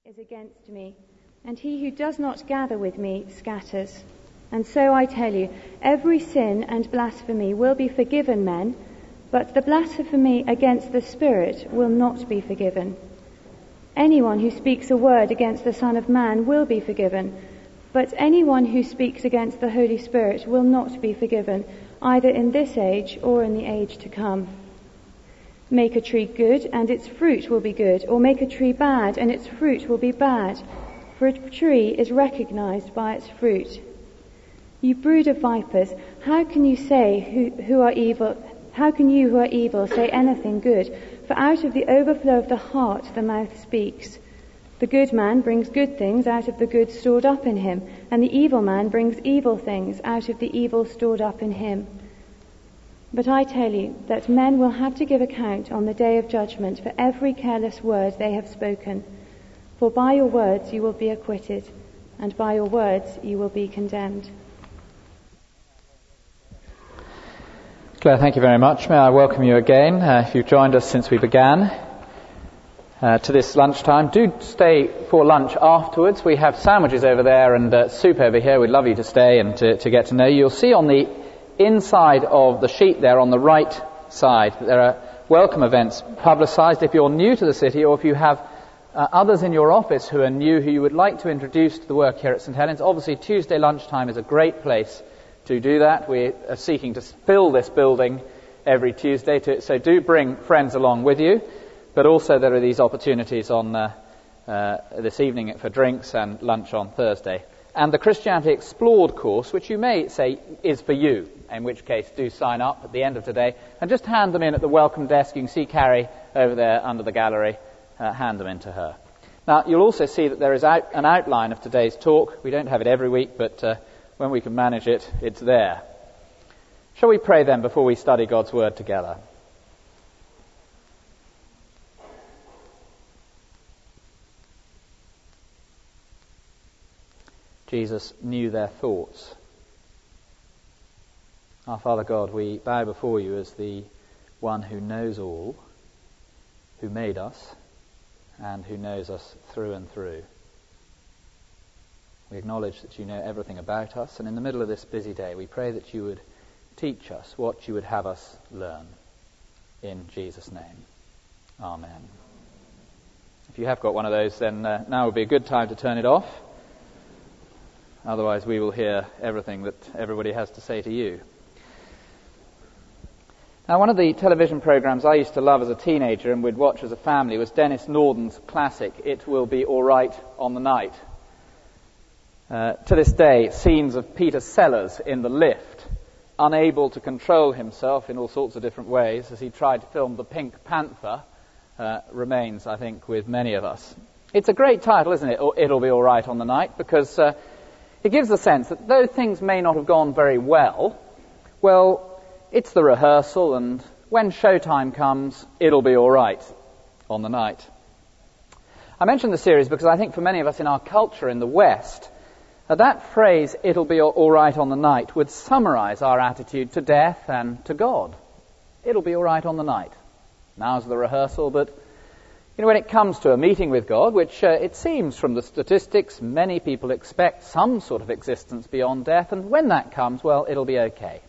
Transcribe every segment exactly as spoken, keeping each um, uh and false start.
is against me, and he who does not gather with me scatters. And so I tell you, every sin and blasphemy will be forgiven men, but the blasphemy against the Spirit will not be forgiven. Anyone who speaks a word against the Son of Man will be forgiven, but anyone who speaks against the Holy Spirit will not be forgiven, either in this age or in the age to come. Make a tree good, and its fruit will be good, or make a tree bad, and its fruit will be bad. For a tree is recognized by its fruit. You brood of vipers, how can you say who, who are evil? How can you who are evil say anything good? For out of the overflow of the heart the mouth speaks. The good man brings good things out of the good stored up in him, and the evil man brings evil things out of the evil stored up in him. But I tell you that men will have to give account on the day of judgment for every careless word they have spoken. For by your words you will be acquitted, and by your words you will be condemned. Claire, thank you very much. May I welcome you again, uh, if you've joined us since we began, uh, to this lunchtime. Do stay for lunch afterwards. We have sandwiches over there and uh, soup over here. We'd love you to stay and to, to get to know you. You'll see on the inside of the sheet there on the right side, there are welcome events publicised. If you're new to the city, or if you have uh, others in your office who are new, who you would like to introduce to the work here at St Helens, obviously Tuesday lunchtime is a great place to do that. We are seeking to fill this building every Tuesday, to, so do bring friends along with you. But also there are these opportunities on uh, uh, this evening for drinks and lunch on Thursday. And the Christianity Explored course, which you may say is for you, in which case do sign up at the end of today and just hand them in at the welcome desk. You can see Carrie over there under the gallery. Uh, hand them in to her. Now, you'll also see that there is out, an outline of today's talk. We don't have it every week, but uh, when we can manage it, it's there. Shall we pray then before we study God's Word together? Jesus knew their thoughts. Our Father God, we bow before you as the one who knows all, who made us, and who knows us through and through. We acknowledge that you know everything about us, and in the middle of this busy day, we pray that you would teach us what you would have us learn. In Jesus' name. Amen. If you have got one of those, then uh, now would be a good time to turn it off. Otherwise, we will hear everything that everybody has to say to you. Now, one of the television programs I used to love as a teenager and would watch as a family was Dennis Norden's classic, It Will Be All Right on the Night. Uh, to this day, scenes of Peter Sellers in the lift, unable to control himself in all sorts of different ways as he tried to film The Pink Panther, uh, remains, I think, with many of us. It's a great title, isn't it? It'll Be All Right on the Night, because uh, it gives the sense that though things may not have gone very well, well, it's the rehearsal, and when showtime comes, it'll be all right on the night. I mention the series because I think for many of us in our culture in the West, uh, that phrase, it'll be all right on the night, would summarize our attitude to death and to God. It'll be all right on the night. Now's the rehearsal, but you know, when it comes to a meeting with God, which uh, it seems from the statistics, many people expect some sort of existence beyond death, and when that comes, well, it'll be okay.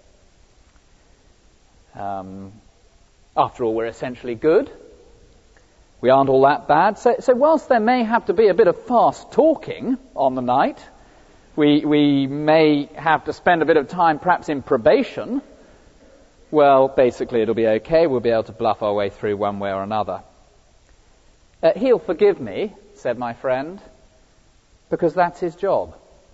Um, after all, we're essentially good. We aren't all that bad. So, so whilst there may have to be a bit of fast talking on the night, we, we may have to spend a bit of time perhaps in probation, well, basically it'll be okay. We'll be able to bluff our way through one way or another. Uh, he'll forgive me, said my friend, because that's his job.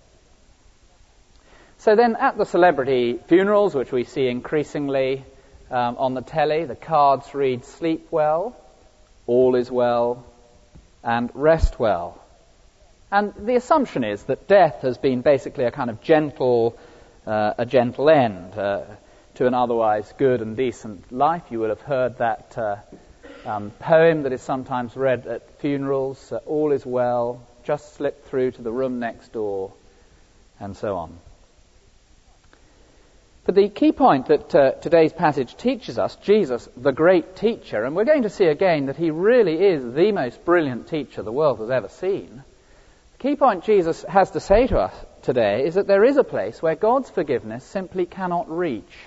So then at the celebrity funerals, which we see increasingly Um, on the telly, the cards read, sleep well, all is well, and rest well. And the assumption is that death has been basically a kind of gentle, uh, a gentle end uh, to an otherwise good and decent life. You will have heard that uh, um, poem that is sometimes read at funerals, uh, all is well, just slip through to the room next door, and so on. But the key point that uh, today's passage teaches us, Jesus, the great teacher, and we're going to see again that he really is the most brilliant teacher the world has ever seen. The key point Jesus has to say to us today is that there is a place where God's forgiveness simply cannot reach.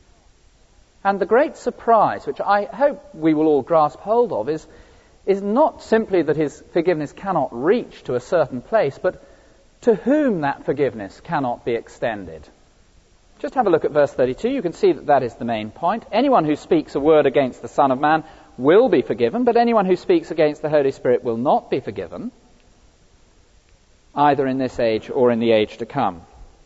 And the great surprise, which I hope we will all grasp hold of, is, is not simply that his forgiveness cannot reach to a certain place, but to whom that forgiveness cannot be extended. Just have a look at verse thirty-two. You can see that that is the main point. Anyone who speaks a word against the Son of Man will be forgiven, but anyone who speaks against the Holy Spirit will not be forgiven, either in this age or in the age to come.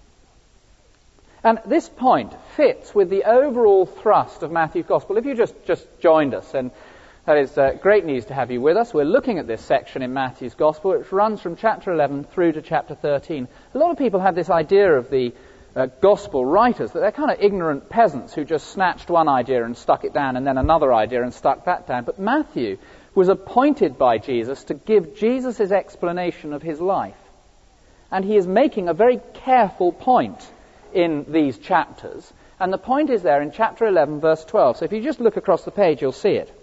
And this point fits with the overall thrust of Matthew's Gospel. If you just, just joined us, and that is uh, great news to have you with us. We're looking at this section in Matthew's Gospel, which runs from chapter eleven through to chapter thirteen. A lot of people have this idea of the Uh, gospel writers, that they're kind of ignorant peasants who just snatched one idea and stuck it down and then another idea and stuck that down. But Matthew was appointed by Jesus to give Jesus' explanation of his life. And he is making a very careful point in these chapters. And the point is there in chapter eleven, verse twelve. So if you just look across the page, you'll see it.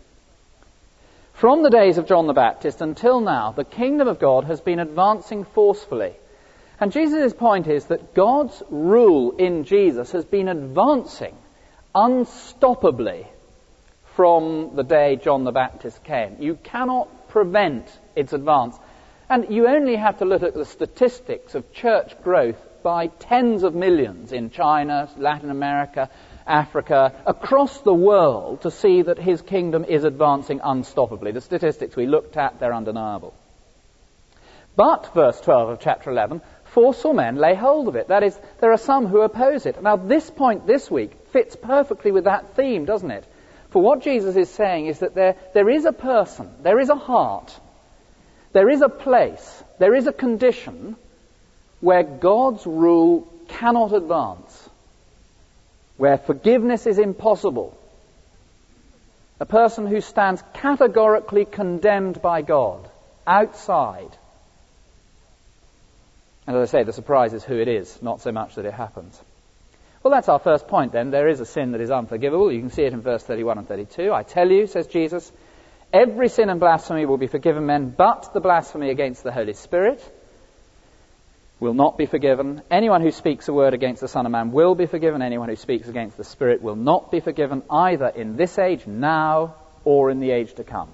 From the days of John the Baptist until now, the kingdom of God has been advancing forcefully. And Jesus' point is that God's rule in Jesus has been advancing unstoppably from the day John the Baptist came. You cannot prevent its advance. And you only have to look at the statistics of church growth by tens of millions in China, Latin America, Africa, across the world to see that his kingdom is advancing unstoppably. The statistics we looked at, they're undeniable. But, verse twelve of chapter eleven, forceful men lay hold of it. That is, there are some who oppose it. Now, this point this week fits perfectly with that theme, doesn't it? For what Jesus is saying is that there, there is a person, there is a heart, there is a place, there is a condition where God's rule cannot advance, where forgiveness is impossible. A person who stands categorically condemned by God, outside. And as I say, the surprise is who it is, not so much that it happens. Well, that's our first point then. There is a sin that is unforgivable. You can see it in verse thirty-one and thirty-two. I tell you, says Jesus, every sin and blasphemy will be forgiven men, but the blasphemy against the Holy Spirit will not be forgiven. Anyone who speaks a word against the Son of Man will be forgiven. Anyone who speaks against the Spirit will not be forgiven, either in this age, now, or in the age to come.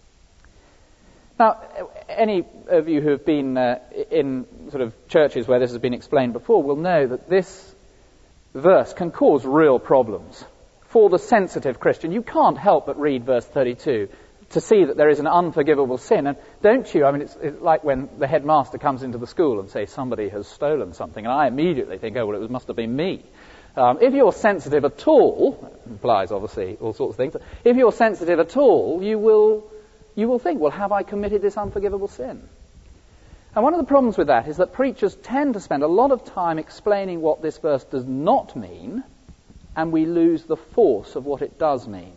Now, any of you who have been uh, in sort of churches where this has been explained before will know that this verse can cause real problems for the sensitive Christian. You can't help but read verse thirty-two to see that there is an unforgivable sin. And don't you? I mean, it's, it's like when the headmaster comes into the school and says somebody has stolen something, and I immediately think, oh, well, it was, must have been me. Um, if you're sensitive at all, implies obviously all sorts of things, if you're sensitive at all, you will... You will think, well, have I committed this unforgivable sin? And one of the problems with that is that preachers tend to spend a lot of time explaining what this verse does not mean, and we lose the force of what it does mean.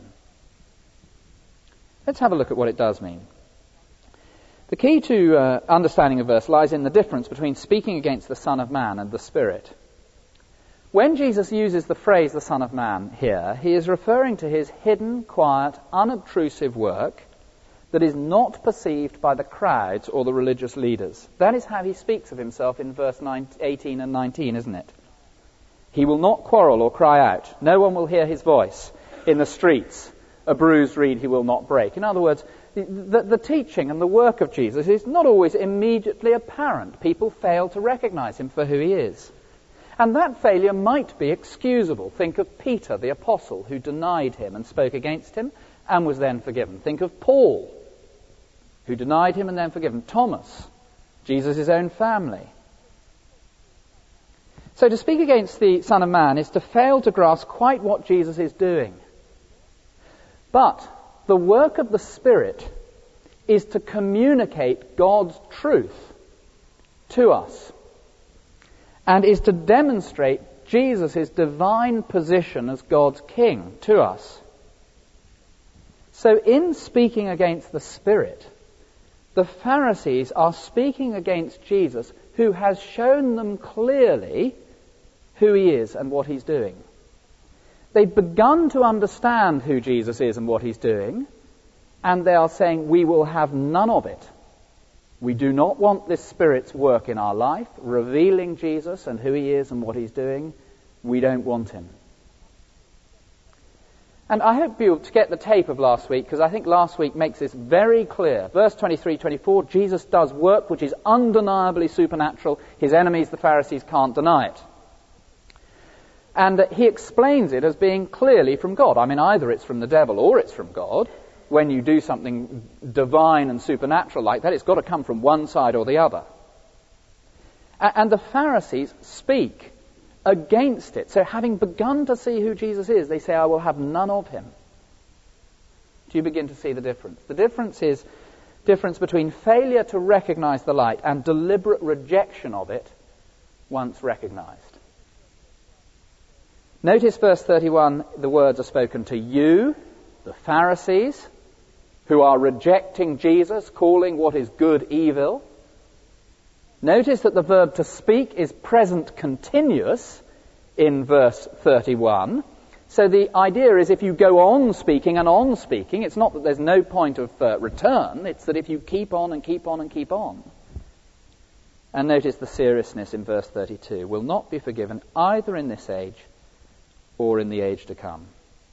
Let's have a look at what it does mean. The key to uh, understanding a verse lies in the difference between speaking against the Son of Man and the Spirit. When Jesus uses the phrase the Son of Man here, he is referring to his hidden, quiet, unobtrusive work that is not perceived by the crowds or the religious leaders. That is how he speaks of himself in verse eighteen and nineteen, isn't it? He will not quarrel or cry out. No one will hear his voice in the streets. A bruised reed he will not break. In other words, the, the teaching and the work of Jesus is not always immediately apparent. People fail to recognize him for who he is. And that failure might be excusable. Think of Peter, the apostle, who denied him and spoke against him and was then forgiven. Think of Paul, who denied him and then forgiven. Thomas, Jesus' own family. So to speak against the Son of Man is to fail to grasp quite what Jesus is doing. But the work of the Spirit is to communicate God's truth to us and is to demonstrate Jesus' divine position as God's King to us. So in speaking against the Spirit, the Pharisees are speaking against Jesus, who has shown them clearly who he is and what he's doing. They've begun to understand who Jesus is and what he's doing, and they are saying, we will have none of it. We do not want this Spirit's work in our life, revealing Jesus and who he is and what he's doing. We don't want him. And I hope you'll get the tape of last week, because I think last week makes this very clear. Verse twenty-three, twenty-four, Jesus does work which is undeniably supernatural. His enemies, the Pharisees, can't deny it. And uh, he explains it as being clearly from God. I mean, either it's from the devil or it's from God. When you do something divine and supernatural like that, it's got to come from one side or the other. A- and the Pharisees speak against it. So having begun to see who Jesus is, they say, I will have none of him. Do you begin to see the difference? The difference is difference between failure to recognize the light and deliberate rejection of it once recognized. Notice verse thirty-one, the words are spoken to you, the Pharisees, who are rejecting Jesus, calling what is good evil. Notice that the verb to speak is present continuous in verse thirty-one. So the idea is if you go on speaking and on speaking, it's not that there's no point of uh, return, it's that if you keep on and keep on and keep on. And notice the seriousness in verse thirty-two, will not be forgiven either in this age or in the age to come.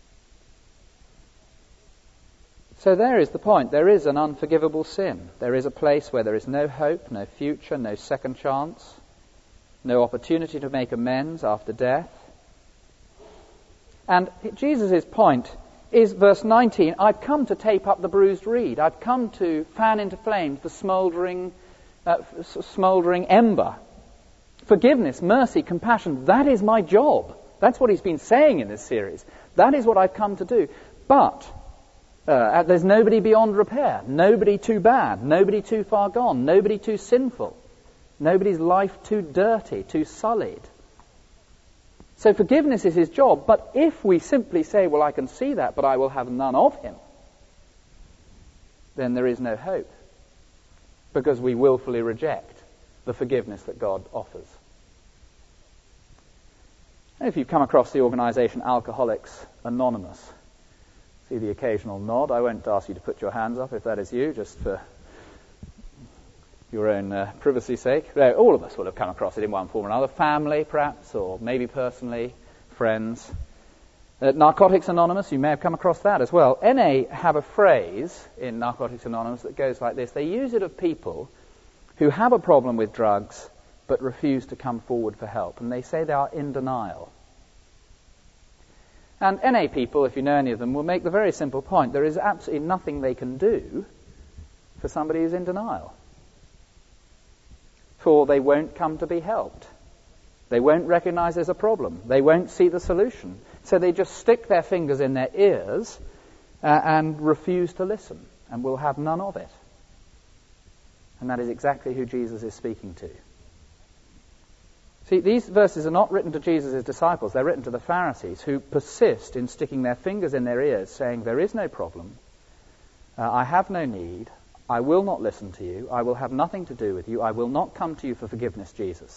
So there is the point. There is an unforgivable sin. There is a place where there is no hope, no future, no second chance, no opportunity to make amends after death. And Jesus' point is verse nineteen, I've come to tape up the bruised reed. I've come to fan into flames the smouldering, uh, smouldering ember. Forgiveness, mercy, compassion, that is my job. That's what he's been saying in this series. That is what I've come to do. But Uh, there's nobody beyond repair, nobody too bad, nobody too far gone, nobody too sinful, nobody's life too dirty, too sullied. So forgiveness is his job, but if we simply say, well, I can see that, but I will have none of him, then there is no hope, because we willfully reject the forgiveness that God offers. And if you've come across the organization Alcoholics Anonymous, see the occasional nod. I won't ask you to put your hands up if that is you, just for your own uh, privacy's sake. All of us will have come across it in one form or another. Family, perhaps, or maybe personally, friends. At Narcotics Anonymous, you may have come across that as well. N A have a phrase in Narcotics Anonymous that goes like this. They use it of people who have a problem with drugs but refuse to come forward for help. And they say they are in denial. And N A people, if you know any of them, will make the very simple point. There is absolutely nothing they can do for somebody who's in denial. For they won't come to be helped. They won't recognize there's a problem. They won't see the solution. So they just stick their fingers in their ears uh, and refuse to listen, and will have none of it. And that is exactly who Jesus is speaking to. See, these verses are not written to Jesus' disciples. They're written to the Pharisees, who persist in sticking their fingers in their ears, saying, there is no problem. Uh, I have no need. I will not listen to you. I will have nothing to do with you. I will not come to you for forgiveness, Jesus.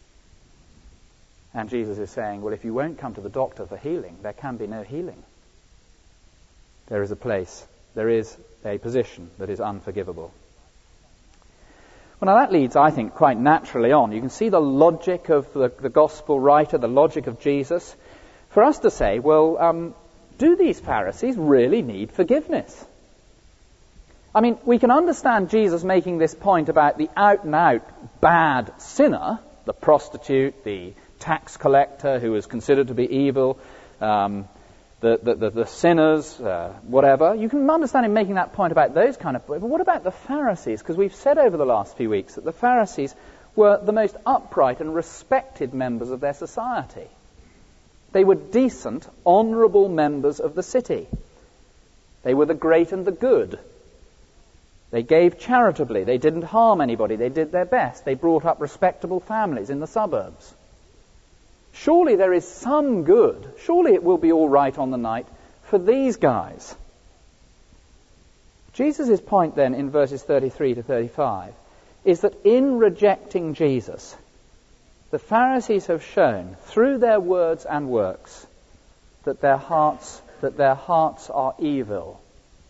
And Jesus is saying, well, if you won't come to the doctor for healing, there can be no healing. There is a place, there is a position that is unforgivable. Well, now that leads, I think, quite naturally on. You can see the logic of the, the gospel writer, the logic of Jesus, for us to say, well, um, do these Pharisees really need forgiveness? I mean, we can understand Jesus making this point about the out-and-out bad sinner, the prostitute, the tax collector who is considered to be evil, um, The, the, the, the sinners, uh, whatever. You can understand him making that point about those kind of... But what about the Pharisees? Because we've said over the last few weeks that the Pharisees were the most upright and respected members of their society. They were decent, honourable members of the city. They were the great and the good. They gave charitably. They didn't harm anybody. They did their best. They brought up respectable families in the suburbs. Surely there is some good. Surely it will be all right on the night for these guys. Jesus' point then in verses thirty-three to thirty-five is that in rejecting Jesus, The Pharisees have shown through their words and works that their hearts that their hearts are evil.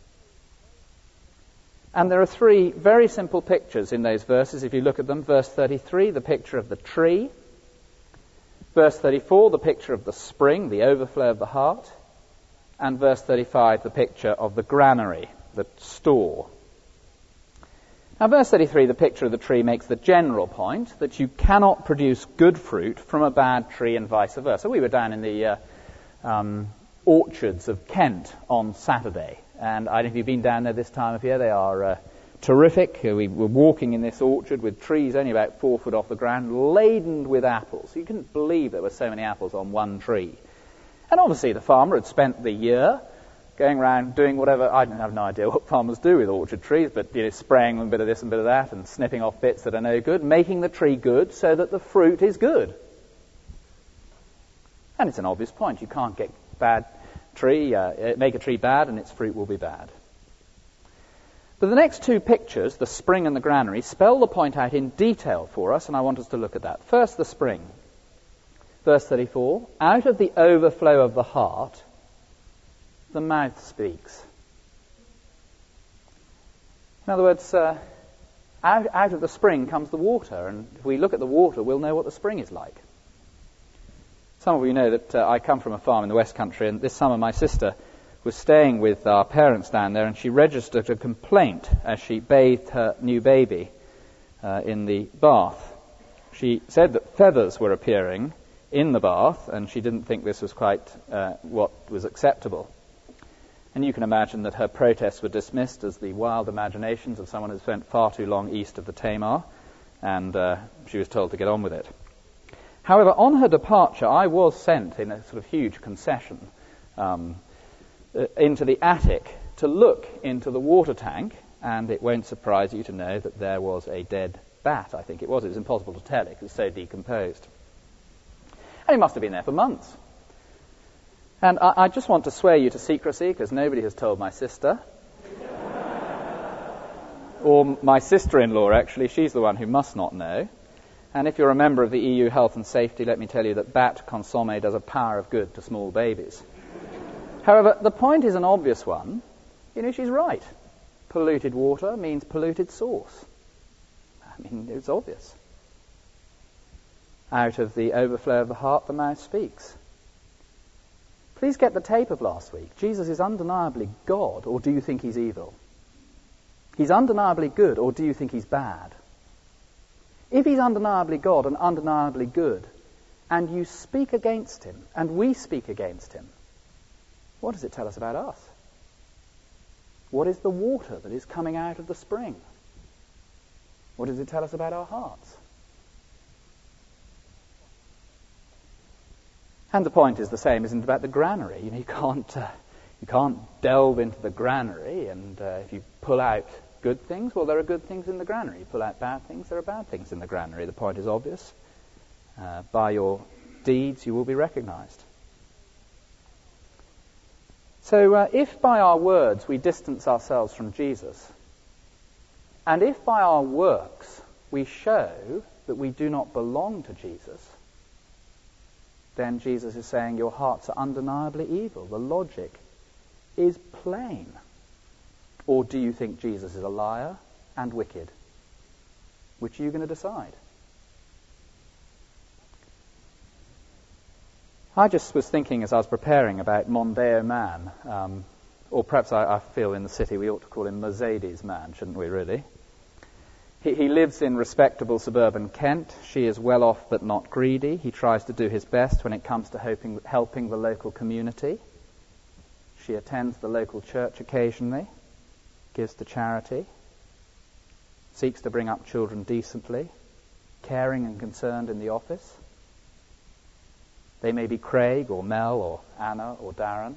And there are three very simple pictures in those verses. If you look at them, verse thirty-three, the picture of the tree. Verse thirty-four, the picture of the spring, the overflow of the heart. And verse thirty-five, the picture of the granary, the store. Now, verse thirty-three, the picture of the tree, makes the general point that you cannot produce good fruit from a bad tree and vice versa. We were down in the uh, um, orchards of Kent on Saturday, and I don't know if you've been down there this time of year. They are uh, terrific. We were walking in this orchard with trees only about four foot off the ground, laden with apples. You couldn't believe there were so many apples on one tree. And obviously the farmer had spent the year going around doing whatever. I have no idea what farmers do with orchard trees, but you know, spraying them a bit of this and a bit of that and snipping off bits that are no good, making the tree good so that the fruit is good. And it's an obvious point. You can't get bad tree, uh, make a tree bad and its fruit will be bad. But the next two pictures, the spring and the granary, spell the point out in detail for us, and I want us to look at that. First, the spring. Verse thirty-four, out of the overflow of the heart, the mouth speaks. In other words, uh, out, out of the spring comes the water, and if we look at the water, we'll know what the spring is like. Some of you know that uh, I come from a farm in the West Country, and this summer my sister was staying with our parents down there, and she registered a complaint as she bathed her new baby uh, in the bath. She said that feathers were appearing in the bath, and she didn't think this was quite uh, what was acceptable. And you can imagine that her protests were dismissed as the wild imaginations of someone who spent far too long east of the Tamar, and uh, she was told to get on with it. However, on her departure, I was sent in a sort of huge concession um, uh, into the attic to look into the water tank, and it won't surprise you to know that there was a dead bat, I think it was. It was impossible to tell it because it was so decomposed. And it must have been there for months. And I, I just want to swear you to secrecy, because nobody has told my sister. Or my sister-in-law, actually. She's the one who must not know. And if you're a member of the E U Health and Safety, let me tell you that bat consomme does a power of good to small babies. However, the point is an obvious one. You know, she's right. Polluted water means polluted source. I mean, it's obvious. Out of the overflow of the heart, the mouth speaks. Please get the tape of last week. Jesus is undeniably God, or do you think he's evil? He's undeniably good, or do you think he's bad? If he's undeniably God and undeniably good, and you speak against him, and we speak against him, what does it tell us about us? What is the water that is coming out of the spring? What does it tell us about our hearts? And the point is the same, isn't it, about the granary? You know, you can't uh, you can't delve into the granary, and uh, if you pull out good things, well, there are good things in the granary. You pull out bad things, there are bad things in the granary. The point is obvious. Uh, by your deeds, you will be recognized. So, uh, if by our words we distance ourselves from Jesus, and if by our works we show that we do not belong to Jesus, then Jesus is saying your hearts are undeniably evil. The logic is plain. Or do you think Jesus is a liar and wicked? Which are you going to decide? I just was thinking as I was preparing about Mondeo Man, um, or perhaps I, I feel in the city we ought to call him Mercedes Man, shouldn't we really? He, he lives in respectable suburban Kent. She is well off but not greedy. He tries to do his best when it comes to hoping, helping the local community. She attends the local church occasionally, gives to charity, seeks to bring up children decently, caring and concerned in the office. They may be Craig or Mel or Anna or Darren.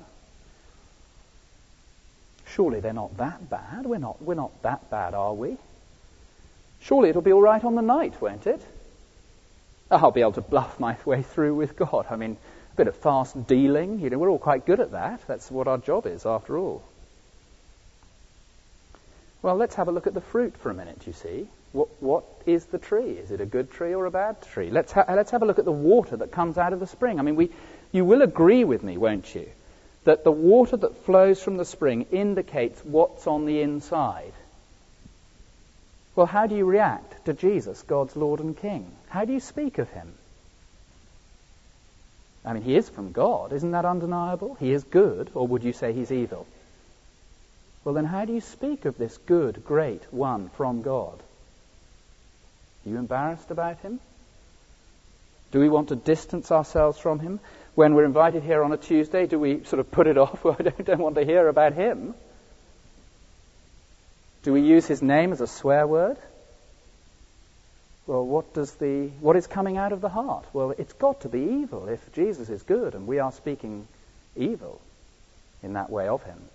Surely they're not that bad. We're not, we're not that bad, are we? Surely it'll be all right on the night, won't it? I'll be able to bluff my way through with God. I mean, a bit of fast dealing, you know, we're all quite good at that. That's what our job is, after all. Well, let's have a look at the fruit for a minute, you see. What, what is the tree? Is it a good tree or a bad tree? Let's, ha- let's have a look at the water that comes out of the spring. I mean, we, you will agree with me, won't you, that the water that flows from the spring indicates what's on the inside. Well, how do you react to Jesus, God's Lord and King? How do you speak of him? I mean, he is from God. Isn't that undeniable? He is good, or would you say he's evil? Well, then how do you speak of this good, great one from God? Are you embarrassed about him? Do we want to distance ourselves from him? When we're invited here on a Tuesday, do we sort of put it off? Well, I don't, don't want to hear about him. Do we use his name as a swear word? Well, what does the what is coming out of the heart? Well, it's got to be evil if Jesus is good and we are speaking evil in that way of him.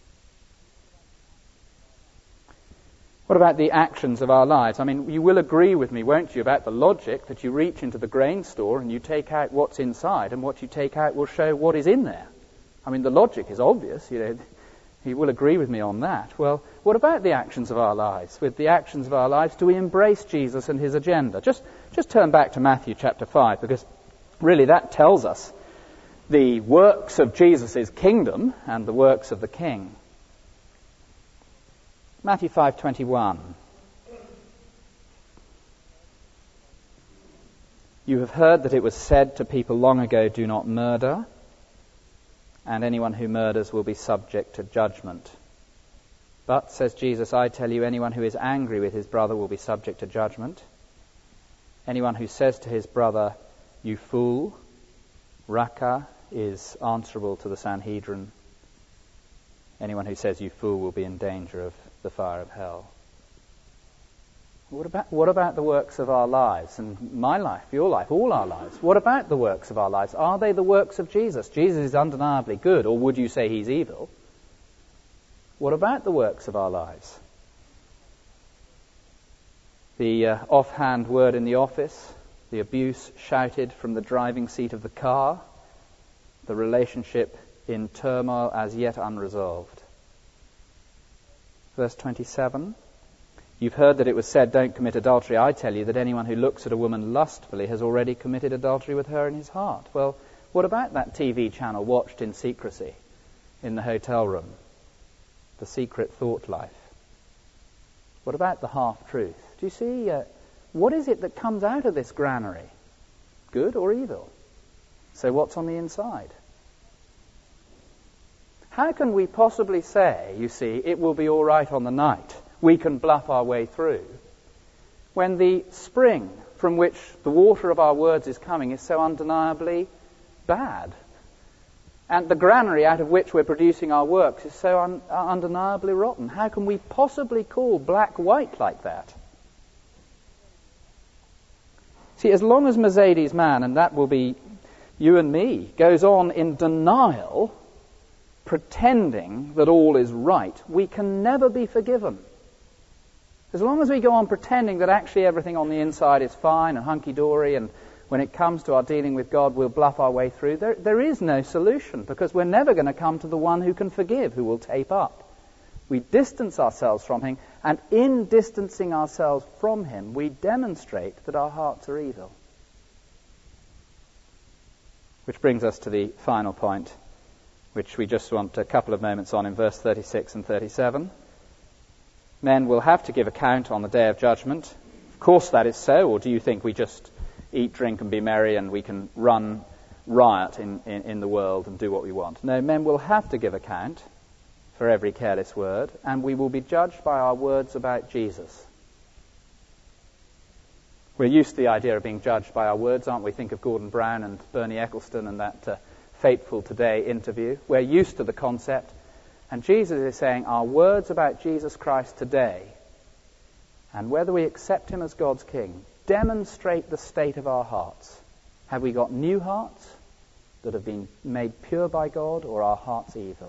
What about the actions of our lives? I mean, you will agree with me, won't you, about the logic that you reach into the grain store and you take out what's inside, and what you take out will show what is in there. I mean, the logic is obvious, you know. You will agree with me on that. Well, what about the actions of our lives? With the actions of our lives, do we embrace Jesus and his agenda? Just, just turn back to Matthew chapter five, because really that tells us the works of Jesus' kingdom and the works of the King. Matthew five twenty-one. You have heard that it was said to people long ago, do not murder, and anyone who murders will be subject to judgment. But, says Jesus, I tell you, anyone who is angry with his brother will be subject to judgment. Anyone who says to his brother, you fool, raka, is answerable to the Sanhedrin. Anyone who says you fool will be in danger of the fire of hell. What about, what about the works of our lives? And my life, your life, all our lives. What about the works of our lives? Are they the works of Jesus? Jesus is undeniably good, or would you say he's evil? What about the works of our lives? The uh, offhand word in the office, the abuse shouted from the driving seat of the car, the relationship in turmoil as yet unresolved. Verse twenty-seven. You've heard that it was said, don't commit adultery. I tell you that anyone who looks at a woman lustfully has already committed adultery with her in his heart. Well, what about that T V channel watched in secrecy in the hotel room? The secret thought life. What about the half-truth? Do you see, uh, what is it that comes out of this granary? Good or evil? So what's on the inside? How can we possibly say, you see, it will be all right on the night? We can bluff our way through, when the spring from which the water of our words is coming is so undeniably bad, and the granary out of which we're producing our works is so un- undeniably rotten? How can we possibly call black white like that? See, as long as Mercedes man, and that will be you and me, goes on in denial, pretending that all is right, we can never be forgiven. As long as we go on pretending that actually everything on the inside is fine and hunky-dory, and when it comes to our dealing with God, we'll bluff our way through, there, there is no solution, because we're never going to come to the one who can forgive, who will tape up. We distance ourselves from him, and in distancing ourselves from him, we demonstrate that our hearts are evil. Which brings us to the final point, which we just want a couple of moments on in verse thirty-six and thirty-seven. Men will have to give account on the day of judgment. Of course that is so, or do you think we just eat, drink and be merry and we can run riot in, in, in the world and do what we want? No, men will have to give account for every careless word, and we will be judged by our words about Jesus. We're used to the idea of being judged by our words, aren't we? Think of Gordon Brown and Bernie Ecclestone and that uh, Fateful Today interview. We're used to the concept. And Jesus is saying our words about Jesus Christ today, and whether we accept him as God's King, demonstrate the state of our hearts. Have we got new hearts that have been made pure by God, or are hearts evil?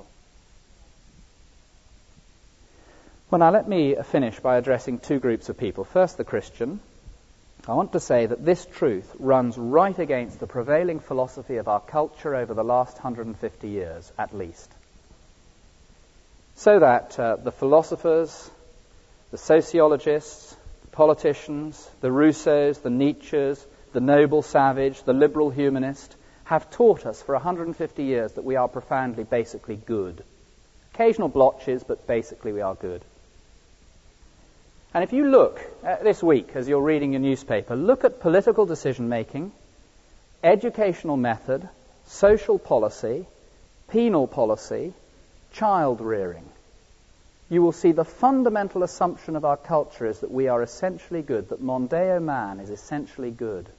Well, now let me finish by addressing two groups of people. First, the Christian. I want to say that this truth runs right against the prevailing philosophy of our culture over the last one hundred fifty years, at least. So that uh, the philosophers the sociologists, the politicians, the Rousseaus, the Nietzsches, the noble savage, the liberal humanist, have taught us for one hundred fifty years that we are profoundly, basically good. Occasional blotches, but basically we are good. And if you look uh, this week, as you're reading your newspaper, look at political decision-making, educational method, social policy, penal policy, child rearing. You will see the fundamental assumption of our culture is that we are essentially good, that Mondeo man is essentially good.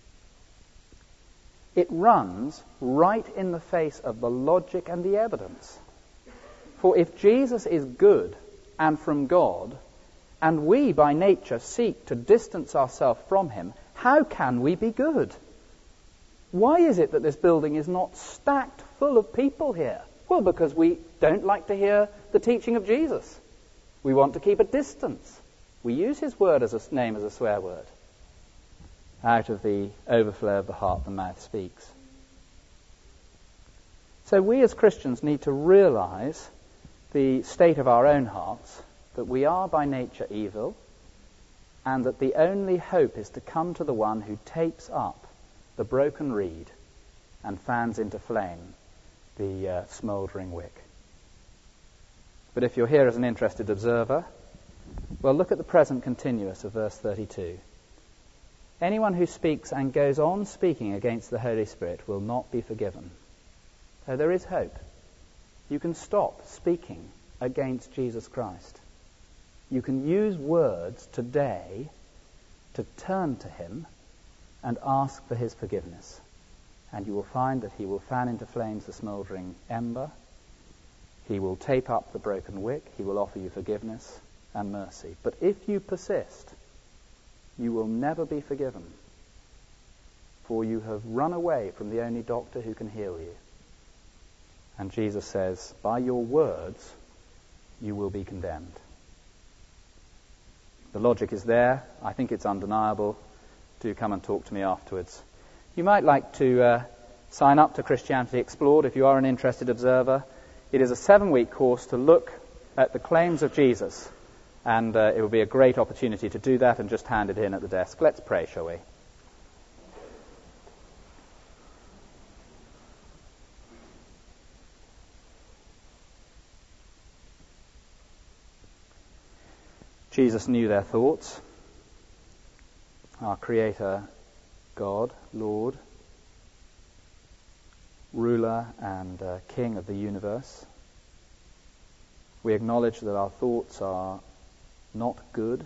It runs right in the face of the logic and the evidence. For if Jesus is good and from God, and we by nature seek to distance ourselves from him, how can we be good? Why is it that this building is not stacked full of people here? Well, because we don't like to hear the teaching of Jesus. We want to keep a distance. We use his word as a name as a swear word. Out of the overflow of the heart, the mouth speaks. So we as Christians need to realize the state of our own hearts, that we are by nature evil, and that the only hope is to come to the one who takes up the broken reed and fans into flame the uh, smouldering wick. But if you're here as an interested observer, well, look at the present continuous of verse thirty-two. Anyone who speaks and goes on speaking against the Holy Spirit will not be forgiven. So there is hope. You can stop speaking against Jesus Christ. You can use words today to turn to him and ask for his forgiveness. And you will find that he will fan into flames the smouldering ember. He will tape up the broken wick. He will offer you forgiveness and mercy. But if you persist, you will never be forgiven, for you have run away from the only doctor who can heal you. And Jesus says, by your words, you will be condemned. The logic is there. I think it's undeniable. Do come and talk to me afterwards. You might like to uh, sign up to Christianity Explored if you are an interested observer. It is a seven-week course to look at the claims of Jesus. And uh, it will be a great opportunity to do that and just hand it in at the desk. Let's pray, shall we? Jesus knew their thoughts. Our Creator, God, Lord, ruler and uh, King of the universe. We acknowledge that our thoughts are not good,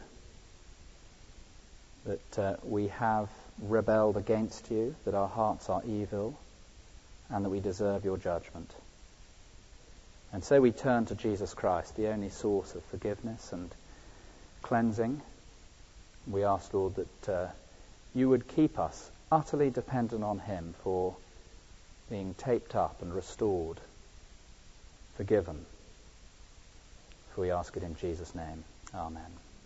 that uh, we have rebelled against you, that our hearts are evil, and that we deserve your judgment. And so we turn to Jesus Christ, the only source of forgiveness and cleansing. We ask, Lord, that uh, you would keep us utterly dependent on him for being taped up and restored, forgiven. For we ask it in Jesus' name. Amen.